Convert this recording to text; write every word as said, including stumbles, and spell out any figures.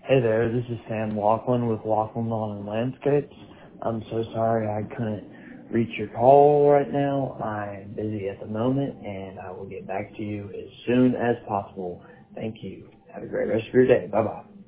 Hey there, this is Sam Laughlin with Laughlin Lawn and Landscapes. I'm so sorry I couldn't reach your call right now. I'm busy at the moment, and I will get back to you as soon as possible. Thank you. Have a great rest of your day. Bye-bye.